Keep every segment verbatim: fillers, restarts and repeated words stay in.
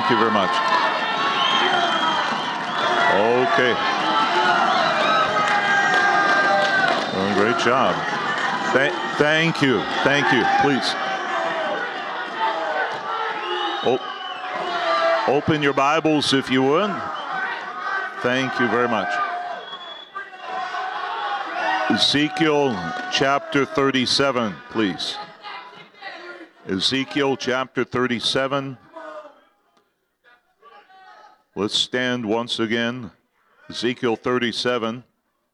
Thank you very much. Okay. Well, great job. Th- thank you. Thank you. Please. O- open your Bibles if you would. Thank you very much. Ezekiel chapter thirty-seven, please. Ezekiel chapter thirty-seven. Let's stand once again. Ezekiel thirty-seven,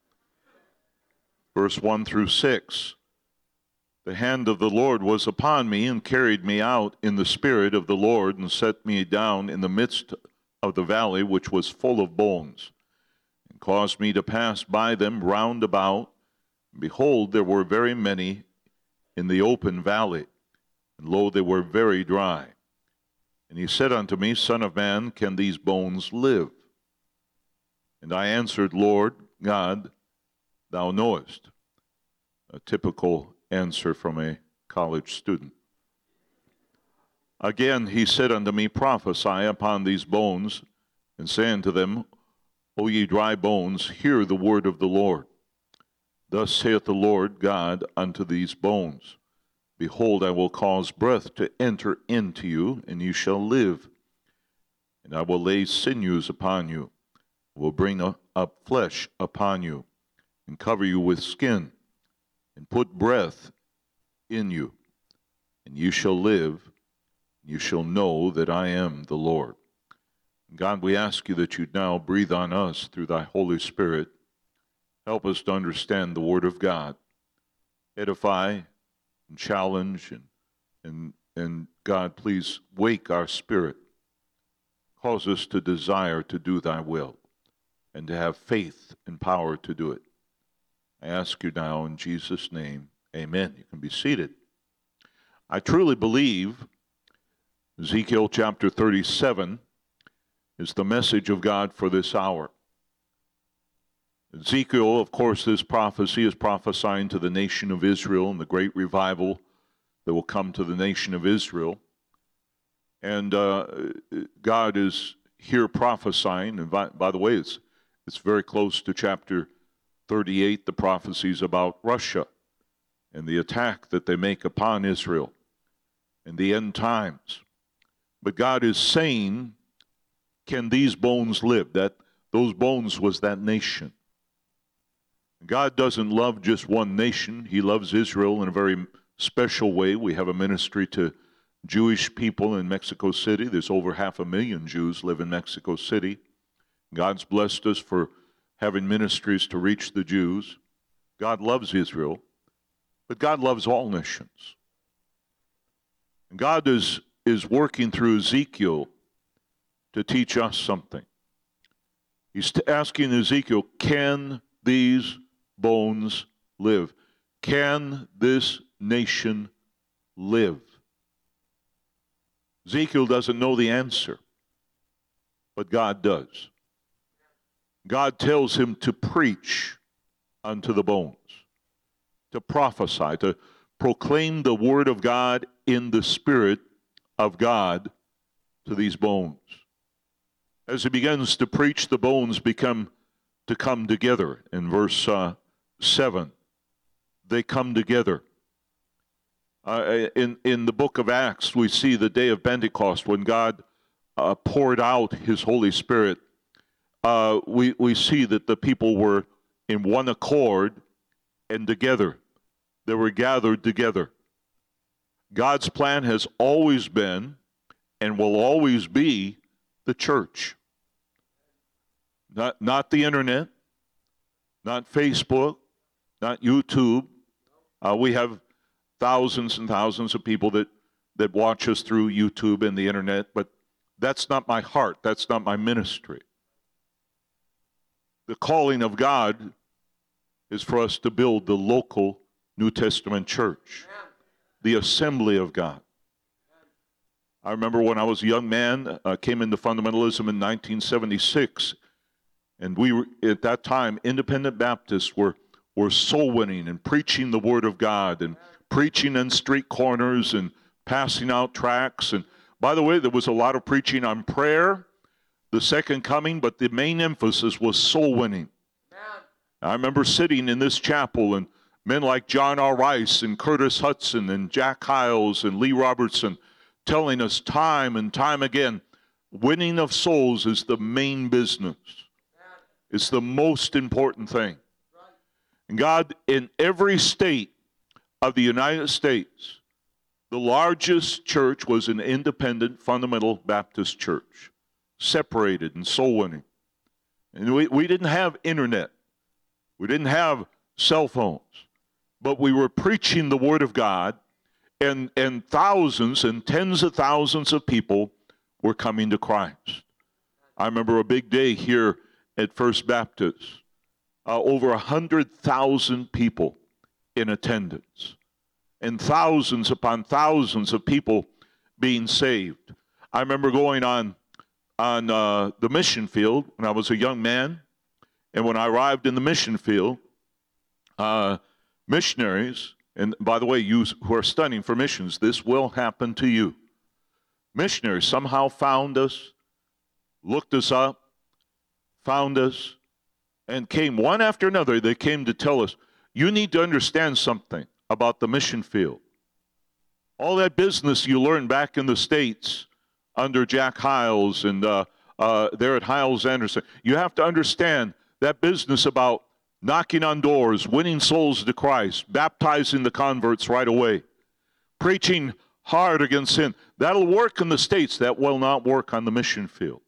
verse one through six. The hand of the Lord was upon me and carried me out in the spirit of the Lord and set me down in the midst of the valley which was full of bones, and caused me to pass by them round about. Behold, there were very many in the open valley, and lo, they were very dry. And he said unto me, Son of man, can these bones live? And I answered, Lord God, thou knowest. A typical answer from a college student. Again he said unto me, Prophesy upon these bones, and say unto them, O ye dry bones, hear the word of the Lord. Thus saith the Lord God unto these bones, Behold, I will cause breath to enter into you, and you shall live. And I will lay sinews upon you, will bring up flesh upon you, and cover you with skin, and put breath in you, and you shall live, and you shall know that I am the Lord. God, we ask you that you now breathe on us through thy Holy Spirit. Help us to understand the Word of God. Edify and challenge, and, and, and God, please wake our spirit. Cause us to desire to do thy will and to have faith and power to do it. I ask you now in Jesus' name, amen. You can be seated. I truly believe Ezekiel chapter thirty-seven is the message of God for this hour. Ezekiel, of course, this prophecy is prophesying to the nation of Israel and the great revival that will come to the nation of Israel. And uh, God is here prophesying. And by, by the way, it's, it's very close to chapter thirty-eight, the prophecies about Russia and the attack that they make upon Israel and the end times. But God is saying, can these bones live? That those bones was that nation. God doesn't love just one nation. He loves Israel in a very special way. We have a ministry to Jewish people in Mexico City. There's over half a million Jews live in Mexico City. God's blessed us for having ministries to reach the Jews. God loves Israel, but God loves all nations. And God is, is working through Ezekiel to teach us something. He's asking Ezekiel, can these bones live? Can this nation live? Ezekiel doesn't know the answer, but God does. God tells him to preach unto the bones, to prophesy, to proclaim the word of God in the Spirit of God to these bones. As he begins to preach, the bones become to come together. In verse uh, seven, they come together. Uh, in, in the book of Acts, we see the day of Pentecost when God uh, poured out his Holy Spirit. Uh, we, we see that the people were in one accord and together. They were gathered together. God's plan has always been and will always be the church. Not, not the internet, not Facebook, not YouTube. Uh, we have thousands and thousands of people that, that watch us through YouTube and the internet, but that's not my heart. That's not my ministry. The calling of God is for us to build the local New Testament church, the assembly of God. I remember when I was a young man, I uh, came into fundamentalism in nineteen seventy-six, and we were, at that time, independent Baptists were, were soul winning and preaching the Word of God and preaching in street corners and passing out tracts. And By the way, there was a lot of preaching on prayer, the second coming, but the main emphasis was soul winning. Amen. I remember sitting in this chapel and men like John R. Rice and Curtis Hudson and Jack Hyles and Lee Robertson telling us time and time again, winning of souls is the main business. It's the most important thing. And God, in every state of the United States, the largest church was an independent fundamental Baptist church, separated and soul winning. And we, we didn't have internet. We didn't have cell phones. But we were preaching the Word of God, and, and thousands and tens of thousands of people were coming to Christ. I remember a big day here at First Baptist, uh, over one hundred thousand people in attendance, and thousands upon thousands of people being saved. I remember going on, on uh, the mission field when I was a young man, and when I arrived in the mission field, uh, missionaries, and by the way, you who are studying for missions, this will happen to you. Missionaries somehow found us, looked us up, found us, and came one after another. They came to tell us, you need to understand something about the mission field. All that business you learned back in the States under Jack Hyles and uh, uh, there at Hyles Anderson, you have to understand that business about knocking on doors, winning souls to Christ, baptizing the converts right away, preaching hard against sin. That'll work in the States. That will not work on the mission field.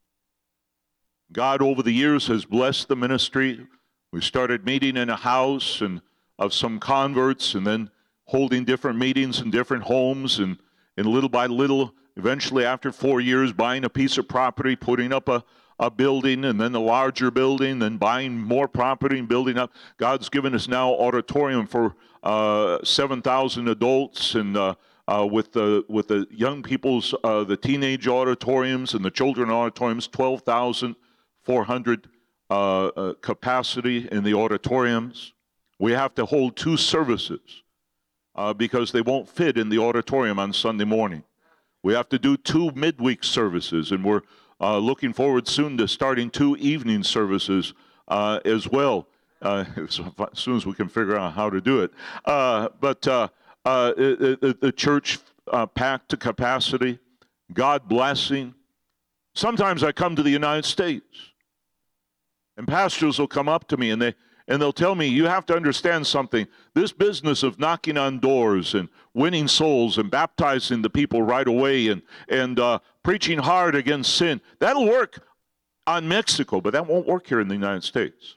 God over the years has blessed the ministry. We started meeting in a house and of some converts, and then holding different meetings in different homes, and, and little by little, eventually after four years, buying a piece of property, putting up a a building, and then a larger building, then buying more property and building up. God's given us now auditorium for uh, seven thousand adults, and uh, uh, with the with the young people's, uh, the teenage auditoriums and the children auditoriums, twelve thousand four hundred uh, uh, capacity in the auditoriums. We have to hold two services uh, because they won't fit in the auditorium on Sunday morning. We have to do two midweek services, and we're Uh, looking forward soon to starting two evening services uh, as well, uh, as soon as we can figure out how to do it. Uh, but uh, uh, it, it, the church uh, packed to capacity, God blessing. Sometimes I come to the United States, and pastors will come up to me, and they and they'll tell me, you have to understand something. This business of knocking on doors and winning souls and baptizing the people right away and, and uh, preaching hard against sin, that'll work on Mexico, but that won't work here in the United States.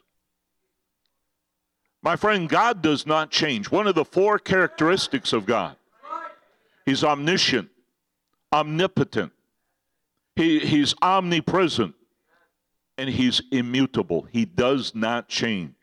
My friend, God does not change. One of the four characteristics of God, He's omniscient, omnipotent, he, He's omnipresent, and He's immutable. He does not change.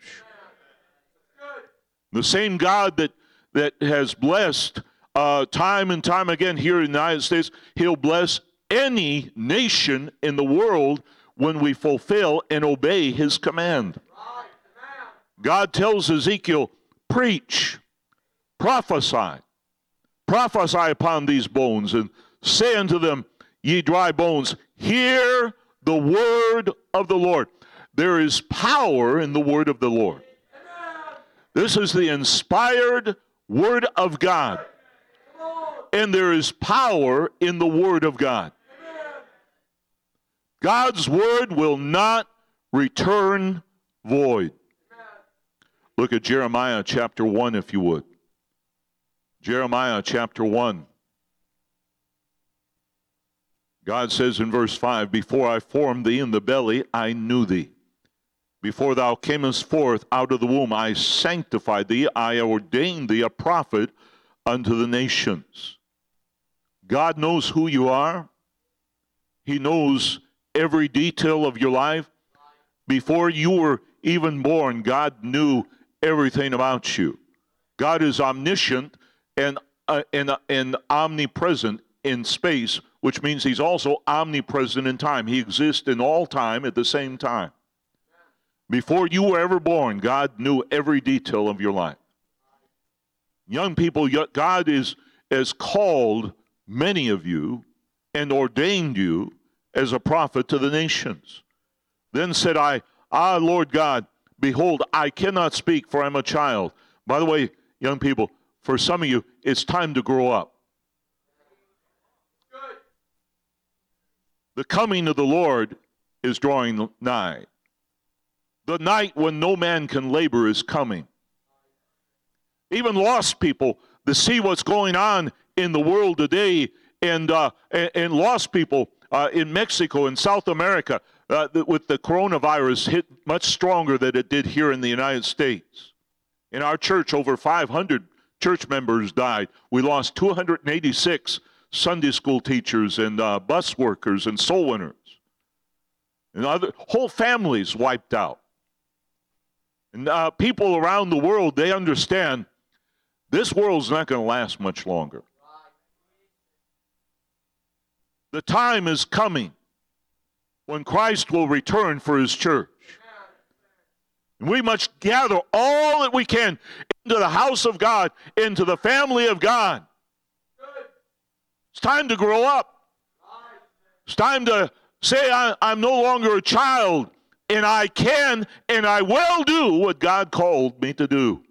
The same God that, that has blessed uh, time and time again here in the United States, He'll bless any nation in the world when we fulfill and obey His command. God tells Ezekiel, preach, prophesy, prophesy upon these bones, and say unto them, ye dry bones, hear the word of the Lord. There is power in the word of the Lord. This is the inspired word of God. And there is power in the word of God. God's word will not return void. Look at Jeremiah chapter one, if you would. Jeremiah chapter one. God says in verse five, before I formed thee in the belly, I knew thee. Before thou camest forth out of the womb, I sanctified thee. I ordained thee a prophet unto the nations. God knows who you are. He knows every detail of your life. Before you were even born, God knew everything about you. God is omniscient and, uh, and, uh, and omnipresent in space, which means He's also omnipresent in time. He exists in all time at the same time. Before you were ever born, God knew every detail of your life. Young people, God is, has called many of you and ordained you as a prophet to the nations. Then said I, Ah, Lord God, behold, I cannot speak, for I am a child. By the way, young people, for some of you, it's time to grow up. The coming of the Lord is drawing nigh. The night when no man can labor is coming. Even lost people to see what's going on in the world today, and uh, and, and lost people uh, in Mexico and South America uh, with the coronavirus hit much stronger than it did here in the United States. In our church, over five hundred church members died. We lost two hundred eighty-six Sunday school teachers and uh, bus workers and soul winners. And other whole families wiped out. And uh, people around the world, they understand this world's not going to last much longer. The time is coming when Christ will return for his church. And we must gather all that we can into the house of God, into the family of God. It's time to grow up. It's time to say, I, I'm no longer a child, and I can and I will do what God called me to do.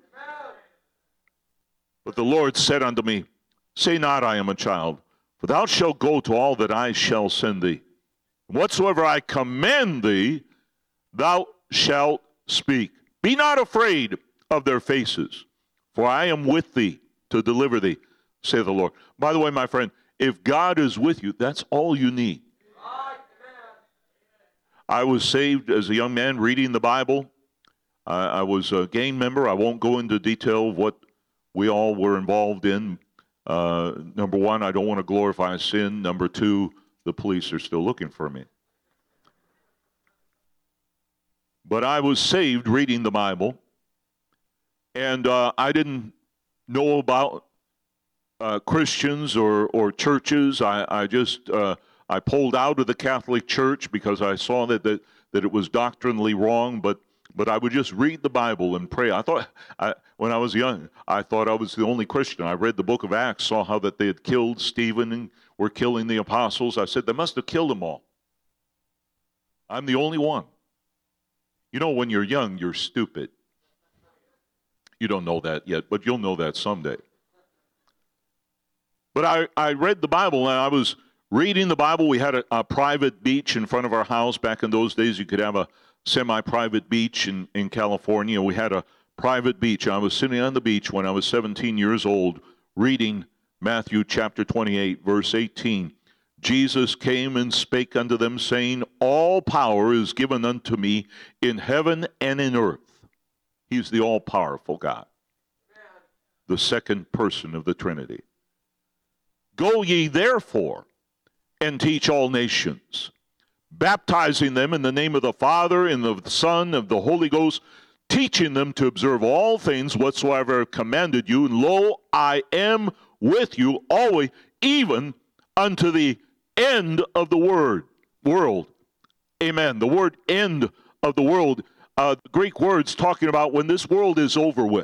But the Lord said unto me, Say not, I am a child, for thou shalt go to all that I shall send thee. Whatsoever I command thee, thou shalt speak. Be not afraid of their faces, for I am with thee to deliver thee, saith the Lord. By the way, my friend, if God is with you, that's all you need. I was saved as a young man reading the Bible. I, I was a gang member. I won't go into detail of what we all were involved in. Uh, number one, I don't want to glorify sin. Number two, the police are still looking for me. But I was saved reading the Bible, and uh, I didn't know about uh, Christians or, or churches. I, I just uh, I pulled out of the Catholic Church because I saw that that, that it was doctrinally wrong. But but I would just read the Bible and pray. I thought I, when I was young, I thought I was the only Christian. I read the book of Acts, saw how that they had killed Stephen and were killing the apostles. I said, they must have killed them all. I'm the only one. You know, when you're young, you're stupid. You don't know that yet, but you'll know that someday. But I, I read the Bible, and I was reading the Bible. We had a, a private beach in front of our house. Back in those days, you could have a semi-private beach in, in California. We had a private beach. I was sitting on the beach when I was seventeen years old, reading Matthew chapter twenty-eight, verse eighteen. Jesus came and spake unto them, saying, All power is given unto me in heaven and in earth. He's the all-powerful God, the second person of the Trinity. Go ye therefore and teach all nations, baptizing them in the name of the Father, and of the Son, and of the Holy Ghost, teaching them to observe all things whatsoever I have commanded you. And lo, I am with you always, even unto the end of the word world. Amen. The word end of the world, uh, the Greek words talking about when this world is over with.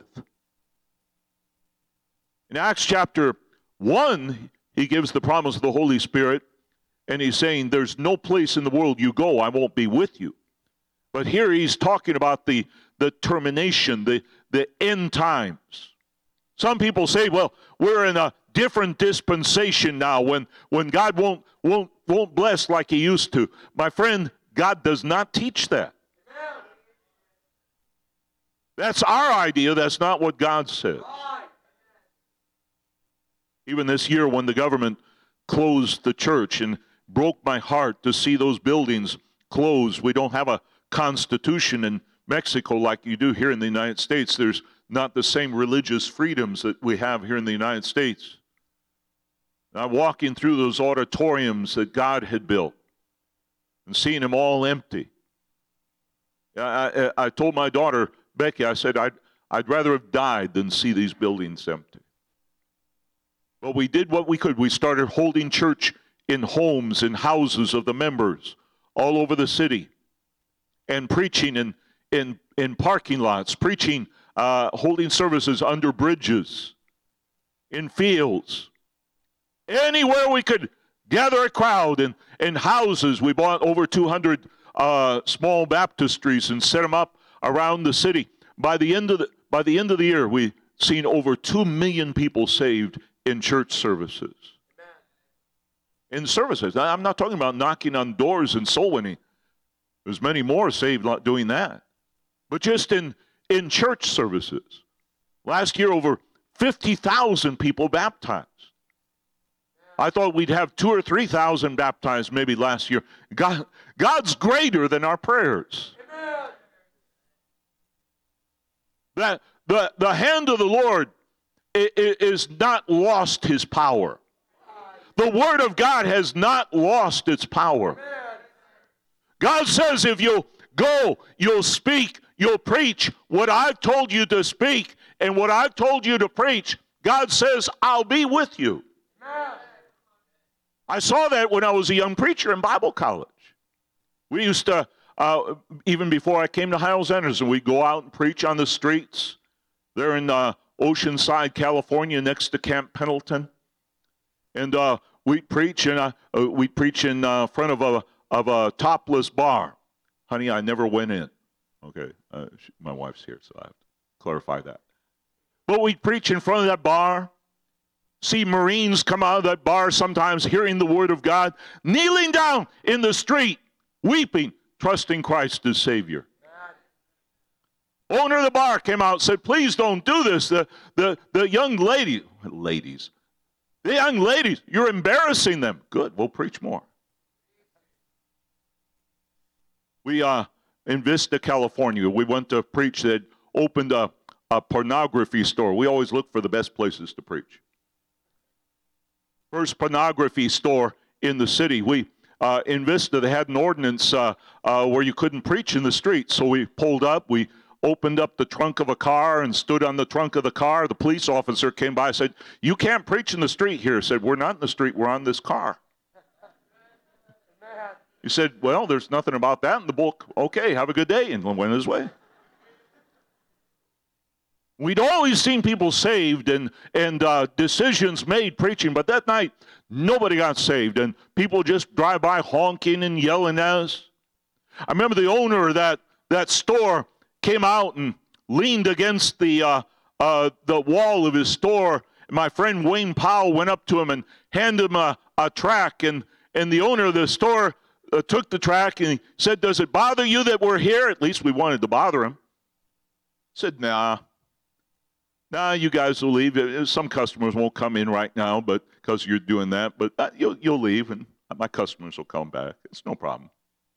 In Acts chapter one, he gives the promise of the Holy Spirit, and he's saying, there's no place in the world you go, I won't be with you. But here he's talking about the, the termination, the, the end times. Some people say, well, we're in a different dispensation now when, when God won't, won't, won't bless like he used to. My friend, God does not teach that. That's our idea. That's not what God says. Even this year when the government closed the church, and broke my heart to see those buildings closed. We don't have a constitution in Mexico like you do here in the United States. There's not the same religious freedoms that we have here in the United States. I'm walking through those auditoriums that God had built and seeing them all empty. I, I, I told my daughter, Becky, I said, I'd, I'd rather have died than see these buildings empty. But we did what we could. We started holding church in homes and houses of the members all over the city, and preaching in, in, in parking lots, preaching, uh, holding services under bridges, in fields. Anywhere we could gather a crowd in, in houses. We bought over two hundred uh, small baptistries and set them up around the city. By the end of the, by the end of the year, we've seen over two million people saved in church services. In services. I'm not talking about knocking on doors and soul winning. There's many more saved doing that. But just in, in church services. Last year, over fifty thousand people baptized. I thought we'd have two or three thousand baptized maybe last year. God, God's greater than our prayers. Amen. That the, the hand of the Lord is not lost his power. The Word of God has not lost its power. God says if you'll go, you'll speak, you'll preach what I've told you to speak and what I've told you to preach, God says, I'll be with you. I saw that when I was a young preacher in Bible college. We used to, uh, even before I came to Hyles Anderson, we'd go out and preach on the streets. They're in uh, Oceanside, California, next to Camp Pendleton. And uh, we'd preach, and uh, uh, we'd preach in uh, front of a of a topless bar. Honey, I never went in. Okay, uh, she, my wife's here, so I have to clarify that. But we'd preach in front of that bar. See Marines come out of that bar sometimes hearing the Word of God, kneeling down in the street, weeping, trusting Christ as Savior. Owner of the bar came out and said, please don't do this. The, the, the young lady, ladies, the young ladies, you're embarrassing them. Good, we'll preach more. We, uh, in Vista, California, we went to preach. That opened a, a pornography store. We always look for the best places to preach. First pornography store in the city. We uh, in Vista, they had an ordinance uh, uh, where you couldn't preach in the street. So we pulled up. We opened up the trunk of a car and stood on the trunk of the car. The police officer came by and said, you can't preach in the street here. I said, we're not in the street. We're on this car. He said, well, there's nothing about that in the book. Okay, have a good day, and went his way. We'd always seen people saved and, and uh, decisions made preaching, but that night, nobody got saved, and people just drive by honking and yelling at us. I remember the owner of that, that store came out and leaned against the, uh, uh, the wall of his store. My friend Wayne Powell went up to him and handed him a, a tract, and, and the owner of the store uh, took the tract and he said, does it bother you that we're here? At least we wanted to bother him. He said, nah. Nah, you guys will leave. Some customers won't come in right now, but because you're doing that, but uh, you'll, you'll leave, and my customers will come back. It's no problem.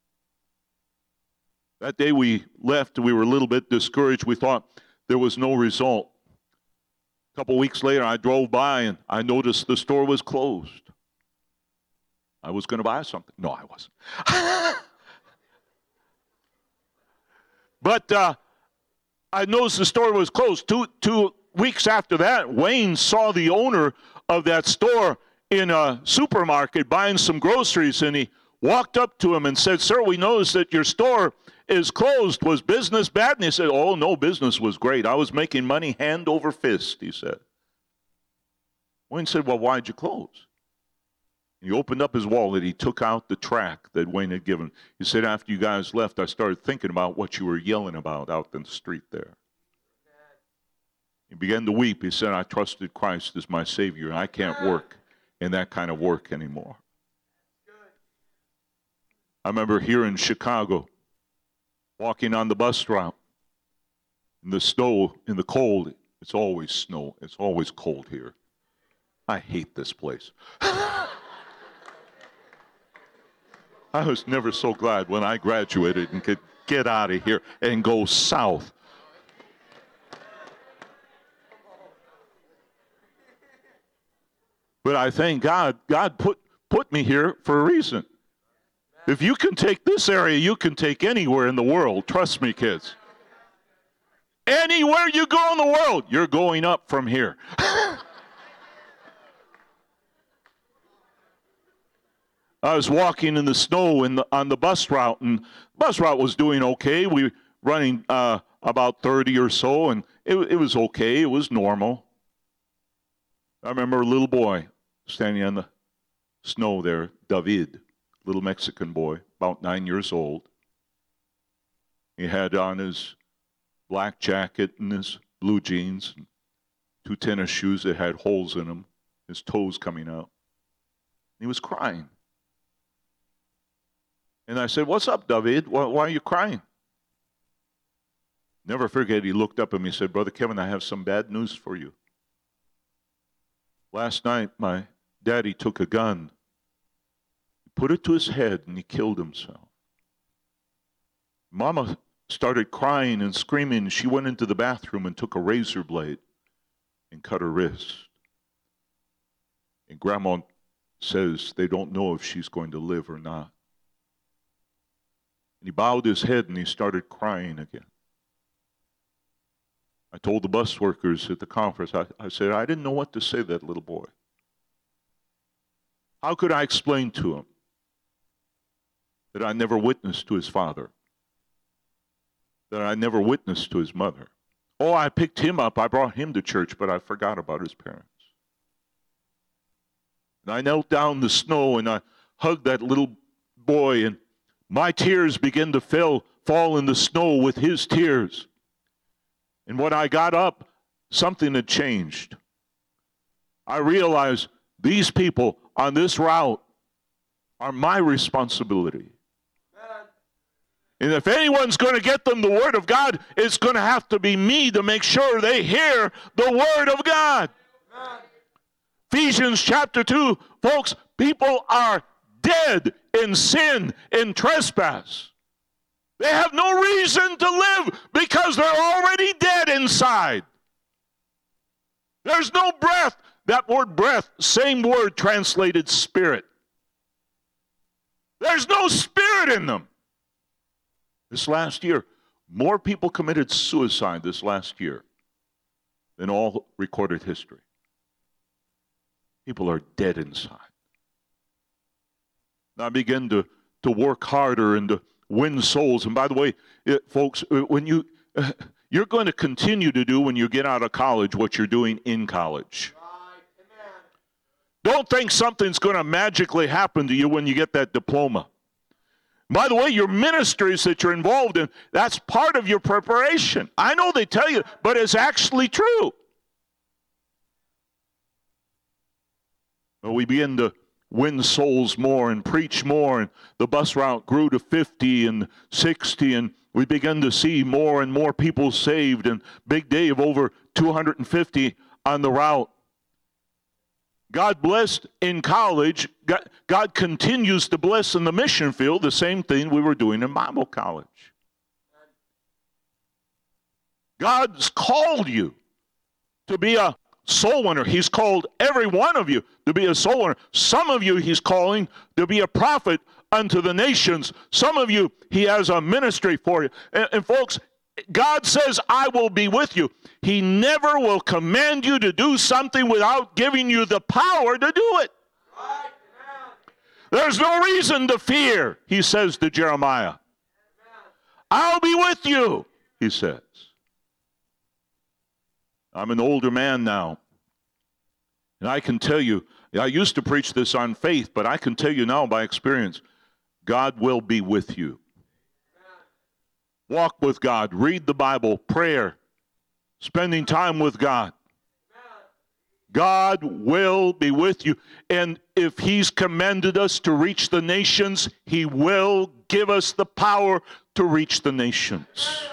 That day we left, we were a little bit discouraged. We thought there was no result. A couple weeks later, I drove by, and I noticed the store was closed. I was going to buy something. No, I wasn't. But uh, I noticed the store was closed. Two, two weeks after that, Wayne saw the owner of that store in a supermarket buying some groceries, and he walked up to him and said, sir, we noticed that your store is closed. Was business bad? And he said, oh, no, business was great. I was making money hand over fist, he said. Wayne said, well, why'd you close? He opened up his wallet. He took out the tract that Wayne had given. He said, after you guys left, I started thinking about what you were yelling about out in the street there. He began to weep. He said, I trusted Christ as my Savior, and I can't work in that kind of work anymore. I remember here in Chicago, walking on the bus route, in the snow, in the cold. It's always snow. It's always cold here. I hate this place. I was never so glad when I graduated and could get out of here and go south. But I thank God, God put, put me here for a reason. If you can take this area, you can take anywhere in the world. Trust me, kids. Anywhere you go in the world, you're going up from here. I was walking in the snow in the, on the bus route, and the bus route was doing okay. We were running uh, about thirty or so, and it, it was okay. It was normal. I remember a little boy standing on the snow there, David, little Mexican boy, about nine years old. He had on his black jacket and his blue jeans, and two tennis shoes that had holes in them, his toes coming out. He was crying. And I said, "What's up, David? Why, why are you crying?" Never forget, he looked up at me and said, "Brother Kevin, I have some bad news for you. Last night, my daddy took a gun, he put it to his head, and he killed himself." Mama started crying and screaming. She went into the bathroom and took a razor blade and cut her wrist. And Grandma says they don't know if she's going to live or not. And he bowed his head and he started crying again. I told the bus workers at the conference, I, I said, I didn't know what to say to that little boy. How could I explain to him that I never witnessed to his father? That I never witnessed to his mother? Oh, I picked him up, I brought him to church, but I forgot about his parents. And I knelt down in the snow and I hugged that little boy, and my tears began to fill, fall in the snow with his tears. And when I got up, something had changed. I realized these people on this route are my responsibility. And if anyone's going to get them the Word of God, it's going to have to be me to make sure they hear the Word of God. Amen. Ephesians chapter two, folks, people are dead in sin, in trespass. They have no reason to live because they're already dead inside. There's no breath. That word breath, same word translated spirit. There's no spirit in them. This last year, more people committed suicide this last year than all recorded history. People are dead inside. Now I begin to, to work harder and to win souls. And by the way, it, folks, when you, uh, you're going to continue to do when you get out of college what you're doing in college. Right. Amen. Don't think something's going to magically happen to you when you get that diploma. By the way, your ministries that you're involved in, that's part of your preparation. I know they tell you, but it's actually true. Well, we begin to win souls more and preach more, and the bus route grew to fifty and sixty, and we began to see more and more people saved, and big day of over two hundred fifty on the route. God blessed in college. God, God continues to bless in the mission field, the same thing we were doing in Bible college. God's called you to be a soul winner. He's called every one of you to be a soul winner. Some of you he's calling to be a prophet unto the nations. Some of you he has a ministry for you. And, and folks, God says, I will be with you. He never will command you to do something without giving you the power to do it. Right. There's no reason to fear, he says to Jeremiah. Amen. I'll be with you, he says. I'm an older man now, and I can tell you, I used to preach this on faith, but I can tell you now by experience, God will be with you. Walk with God, read the Bible, prayer, spending time with God. God will be with you. And if he's commanded us to reach the nations, he will give us the power to reach the nations.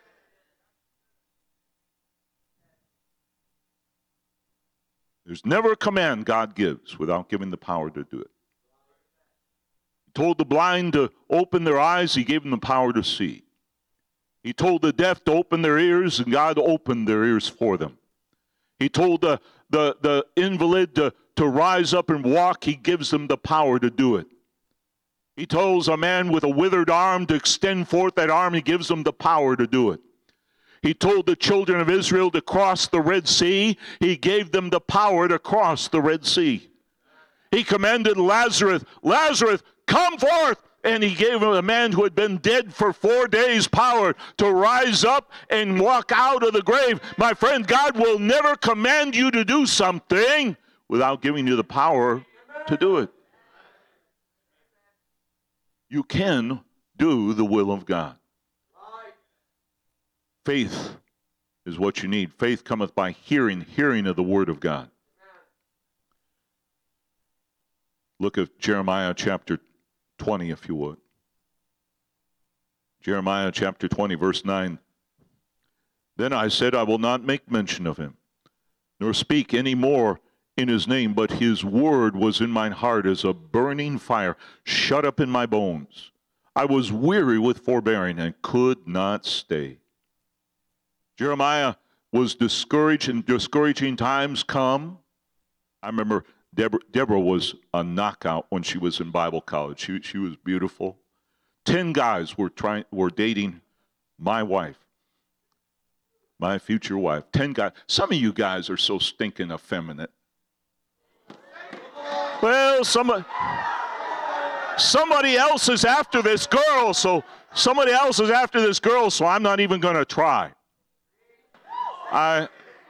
There's never a command God gives without giving the power to do it. He told the blind to open their eyes, he gave them the power to see. He told the deaf to open their ears, and God opened their ears for them. He told the, the, the invalid to, to rise up and walk. He gives them the power to do it. He tells a man with a withered arm to extend forth that arm. He gives them the power to do it. He told the children of Israel to cross the Red Sea. He gave them the power to cross the Red Sea. He commanded Lazarus, Lazarus, come forth. And he gave a man who had been dead for four days power to rise up and walk out of the grave. My friend, God will never command you to do something without giving you the power to do it. You can do the will of God. Faith is what you need. Faith cometh by hearing, hearing of the word of God. Look at Jeremiah chapter twenty, if you would. Jeremiah chapter twenty, verse nine. Then I said, I will not make mention of him, nor speak any more in his name, but his word was in mine heart as a burning fire, shut up in my bones. I was weary with forbearing and could not stay. Jeremiah was discouraged, and discouraging times come. I remember Deborah, Deborah was a knockout when she was in Bible college. She, she was beautiful. Ten guys were trying were dating my wife, my future wife. Ten guys. Some of you guys are so stinking effeminate. Well, somebody, somebody else is after this girl, so somebody else is after this girl, so I'm not even going to try. I,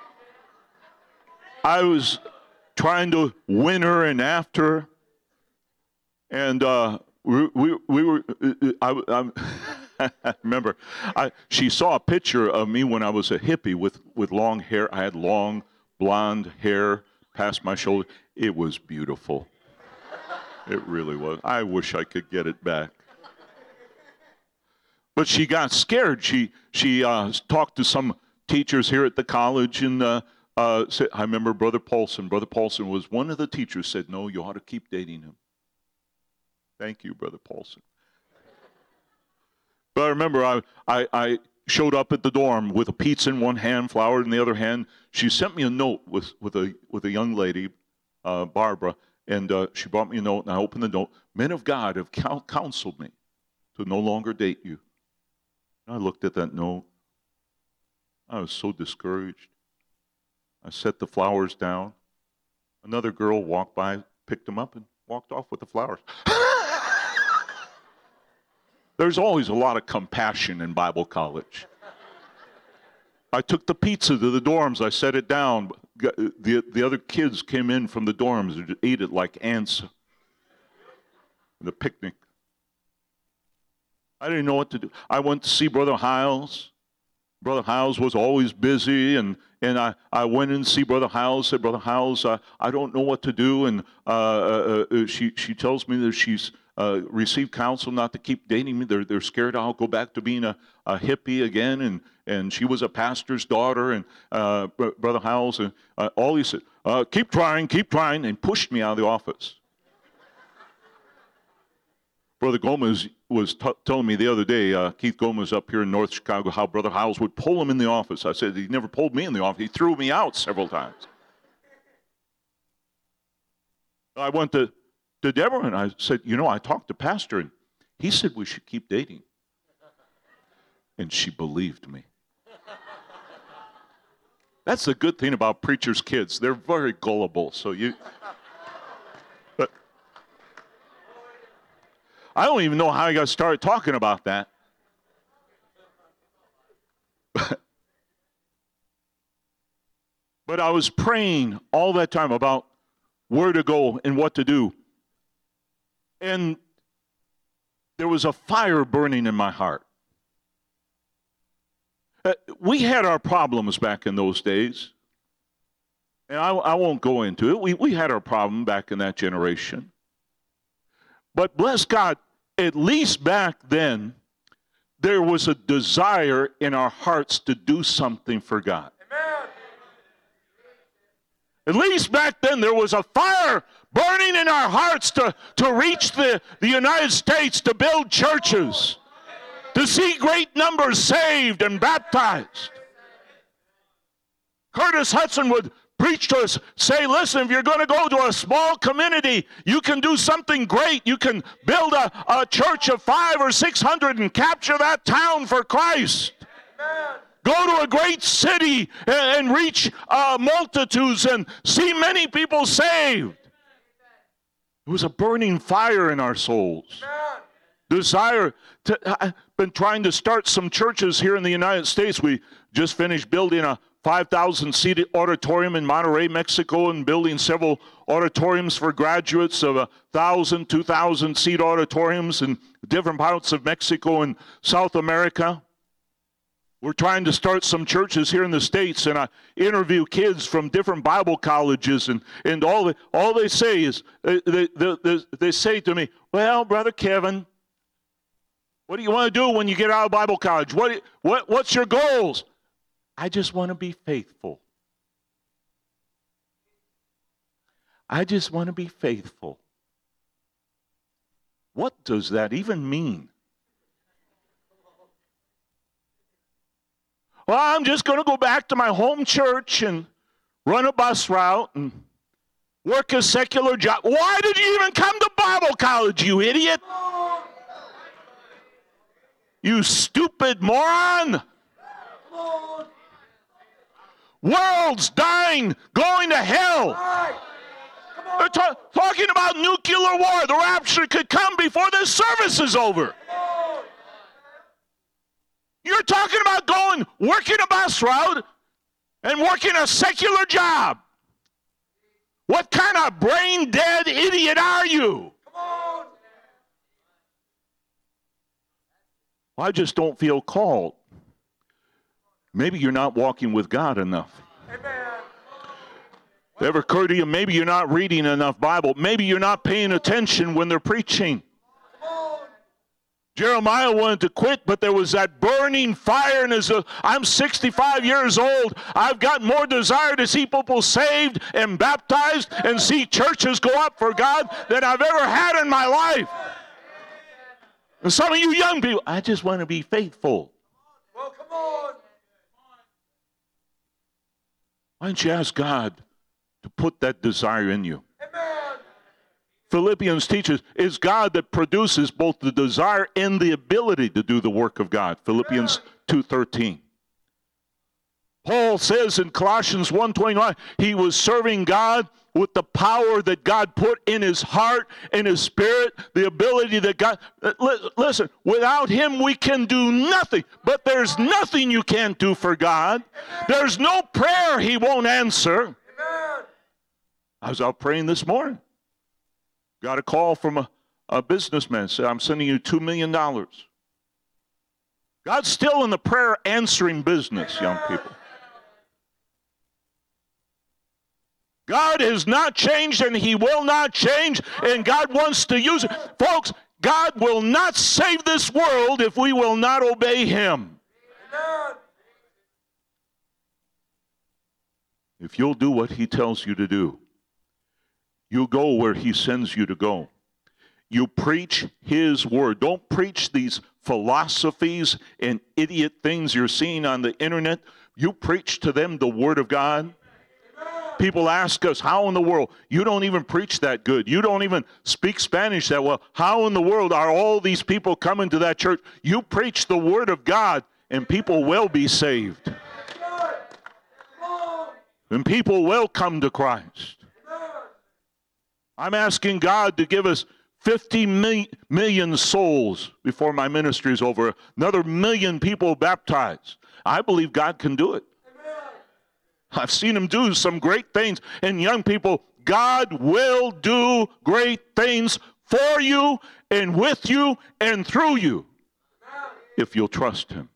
I was trying to win her and after her, and uh, we, we, we were, I, I, I remember, I, she saw a picture of me when I was a hippie with, with long hair. I had long blonde hair past my shoulder. It was beautiful. It really was. I wish I could get it back. But she got scared. She, she uh, talked to some teachers here at the college, and uh, uh, said, I remember Brother Paulson. Brother Paulson was one of the teachers, said, no, you ought to keep dating him. Thank you, Brother Paulson. But I remember I, I, I showed up at the dorm with a pizza in one hand, flour in the other hand. She sent me a note with, with, a, with a young lady, uh, Barbara, and uh, she brought me a note, and I opened the note. Men of God have counseled me to no longer date you. And I looked at that note. I was so discouraged. I set the flowers down. Another girl walked by, picked them up, and walked off with the flowers. There's always a lot of compassion in Bible college. I took the pizza to the dorms. I set it down. The, the other kids came in from the dorms and ate it like ants. The picnic. I didn't know what to do. I went to see Brother Hiles. Brother Hiles was always busy, and, and I, I went in to see Brother Hiles, said, Brother Hiles, uh, I don't know what to do, and uh, uh, uh, she, she tells me that she's uh, received counsel not to keep dating me. They're, they're scared I'll go back to being a, a hippie again, and, and she was a pastor's daughter, and uh, Brother Hiles, and uh, all he said, uh, keep trying, keep trying, and pushed me out of the office. Brother Gomez was t- telling me the other day, uh, Keith Gomez up here in North Chicago, how Brother Hiles would pull him in the office. I said, he never pulled me in the office. He threw me out several times. I went to, to Deborah, and I said, you know, I talked to Pastor, and he said we should keep dating. And she believed me. That's the good thing about preachers' kids. They're very gullible, so you... I don't even know how I got started talking about that. But I was praying all that time about where to go and what to do. And there was a fire burning in my heart. Uh, we had our problems back in those days. And I, I won't go into it. We, we had our problem back in that generation. But bless God, at least back then, there was a desire in our hearts to do something for God. Amen. At least back then, there was a fire burning in our hearts to, to reach the, the United States, to build churches, to see great numbers saved and baptized. Curtis Hudson would preach to us, say, listen, if you're going to go to a small community, you can do something great. You can build a, a church of five or six hundred and capture that town for Christ. Amen. Go to a great city and, and reach uh, multitudes and see many people saved. It was a burning fire in our souls. Amen. Desire to, I've been trying to start some churches here in the United States. We just finished building a five thousand seat auditorium in Monterrey, Mexico, and building several auditoriums for graduates of a one thousand, two thousand seat auditoriums in different parts of Mexico and South America. We're trying to start some churches here in the States, and I interview kids from different Bible colleges, and, and all, they, all they say is, they, they, they, they say to me, well, Brother Kevin, what do you want to do when you get out of Bible college? What, what, what's your goals? I just want to be faithful. I just want to be faithful. What does that even mean? Well, I'm just going to go back to my home church and run a bus route and work a secular job. Why did you even come to Bible college, you idiot? You stupid moron. World's dying, going to hell. They're ta- talking about nuclear war. The rapture could come before this service is over. You're talking about going, working a bus route and working a secular job. What kind of brain-dead idiot are you? I just don't feel called. Maybe you're not walking with God enough. Ever occurred to you, maybe you're not reading enough Bible. Maybe you're not paying attention when they're preaching. Jeremiah wanted to quit, but there was that burning fire in his, uh, I'm sixty-five years old. I've got more desire to see people saved and baptized and see churches go up for God than I've ever had in my life. And some of you young people, I just want to be faithful. Well, come on. Why don't you ask God to put that desire in you? Amen. Philippians teaches, it's God that produces both the desire and the ability to do the work of God. Philippians two thirteen. Paul says in Colossians one twenty-nine, he was serving God with the power that God put in his heart and his spirit, the ability that God... Listen, without him we can do nothing, but there's nothing you can't do for God. There's no prayer he won't answer. I was out praying this morning. Got a call from a, a businessman, said, I'm sending you two million dollars. God's still in the prayer answering business, young people. God has not changed and he will not change, and God wants to use it. Folks, God will not save this world if we will not obey him. Amen. If you'll do what he tells you to do, you go where he sends you to go. You preach his word. Don't preach these philosophies and idiot things you're seeing on the internet. You preach to them the word of God. People ask us, how in the world? You don't even preach that good. You don't even speak Spanish that well. How in the world are all these people coming to that church? You preach the word of God and people will be saved. And people will come to Christ. I'm asking God to give us fifty million souls before my ministry is over. Another million people baptized. I believe God can do it. I've seen him do some great things. And young people, God will do great things for you and with you and through you if you'll trust him.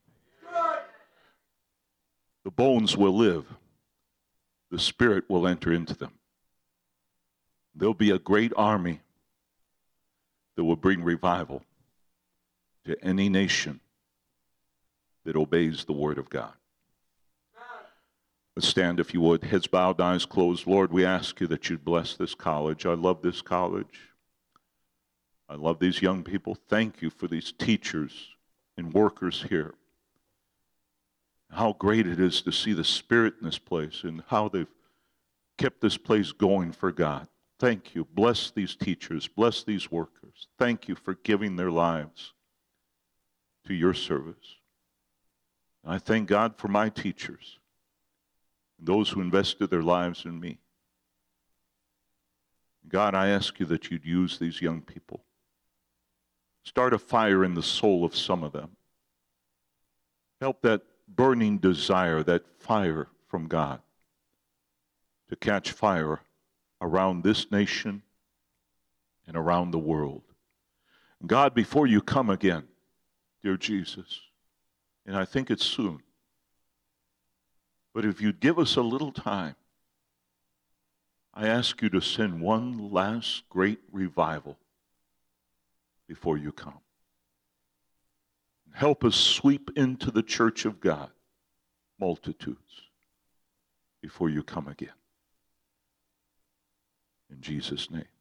The bones will live. The Spirit will enter into them. There'll be a great army that will bring revival to any nation that obeys the word of God. Let's stand, if you would, heads bowed, eyes closed. Lord, we ask you that you'd bless this college. I love this college. I love these young people. Thank you for these teachers and workers here. How great it is to see the Spirit in this place and how they've kept this place going for God. Thank you. Bless these teachers. Bless these workers. Thank you for giving their lives to your service. I thank God for my teachers and those who invested their lives in me. God, I ask you that you'd use these young people. Start a fire in the soul of some of them. Help that burning desire, that fire from God to catch fire around this nation and around the world. God, before you come again, dear Jesus, and I think it's soon, but if you'd give us a little time, I ask you to send one last great revival before you come. Help us sweep into the church of God multitudes before you come again. In Jesus' name.